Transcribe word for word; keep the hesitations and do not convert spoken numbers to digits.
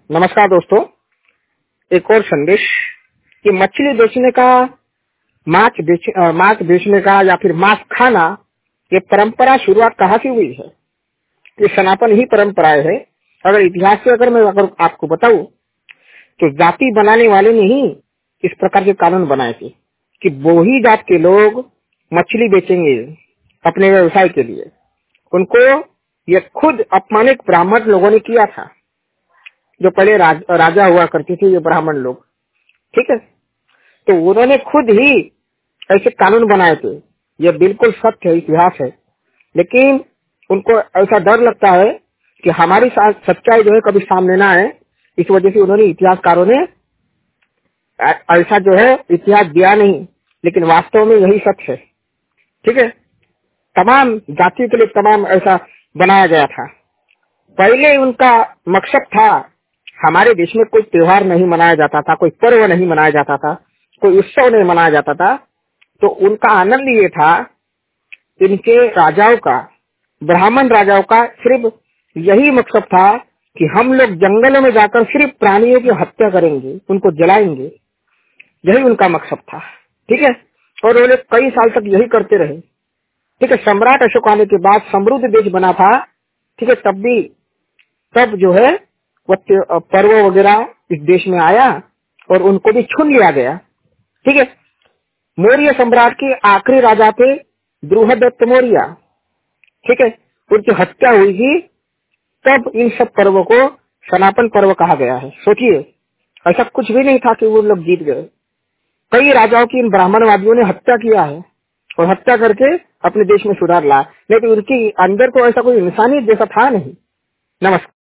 नमस्कार दोस्तों, एक और संदेश कि मछली बेचने का, मांस बेच अ, मांस बेचने का या फिर मांस खाना, ये परंपरा शुरुआत कहाँ से हुई है? ये सनातन ही परंपराएं है। अगर इतिहास से अगर मैं अगर आपको बताऊं तो जाति बनाने वाले ने ही इस प्रकार के कानून बनाए थे कि वो ही जात के लोग मछली बेचेंगे अपने व्यवसाय के लिए। उनको ये खुद अपमानित ब्राह्मण लोगों ने किया था, जो पहले राज, राजा हुआ करते थे ये ब्राह्मण लोग। ठीक है, तो उन्होंने खुद ही ऐसे कानून बनाए थे। ये बिल्कुल सत्य है, इतिहास है। लेकिन उनको ऐसा डर लगता है कि हमारी सच्चाई जो है कभी सामने ना आए, इस वजह से उन्होंने इतिहासकारों ने ऐसा जो है इतिहास दिया नहीं, लेकिन वास्तव में यही सत्य है। ठीक है, तमाम जातियों के लिए तमाम ऐसा बनाया गया था। पहले उनका मकसद था, हमारे देश में कोई त्योहार नहीं मनाया जाता था, कोई पर्व नहीं मनाया जाता था, कोई उत्सव नहीं मनाया जाता था। तो उनका आनंद ये था, इनके राजाओं का, ब्राह्मण राजाओं का सिर्फ यही मकसद था कि हम लोग जंगलों में जाकर सिर्फ प्राणियों की हत्या करेंगे, उनको जलाएंगे। यही उनका मकसद था। ठीक है, और वो लोग कई साल तक यही करते रहे। ठीक है, सम्राट अशोक आने के बाद समृद्ध देश बना था। ठीक है, तब भी तब जो है वो पर्व वगैरह इस देश में आया और उनको भी छीन लिया गया। ठीक है, मौर्य सम्राट के आखिरी राजा थे बृहदत्त मौर्य। ठीक है, उनकी हत्या हुई थी, तब इन सब पर्वों को सनातन पर्व कहा गया है। सोचिए, ऐसा कुछ भी नहीं था कि वो लोग जीत गए। कई राजाओं की इन ब्राह्मणवादियों ने हत्या किया है और हत्या करके अपने देश में सुधार ला, लेकिन उनकी अंदर तो ऐसा कोई इंसानियत जैसा था नहीं। नमस्कार।